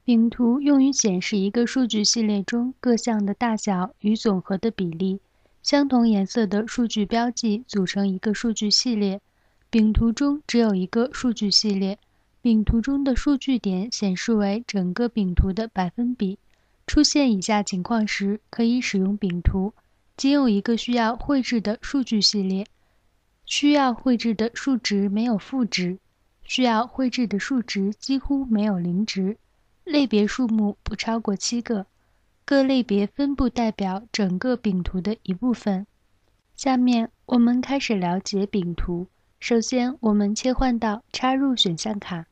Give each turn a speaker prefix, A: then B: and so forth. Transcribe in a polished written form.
A: 饼图用于显示一个数据系列中各项的大小与总和的比例。相同颜色的数据标记组成一个数据系列。饼图中只有一个数据系列，饼图中的数据点显示为整个饼图的百分比。出现以下情况时，可以使用饼图：仅有一个需要绘制的数据系列，需要绘制的数值没有负值，需要绘制的数值几乎没有零值，类别数目不超过7个，各类别分布代表整个饼图的一部分。下面我们开始了解饼图。首先，我们切换到插入选项卡。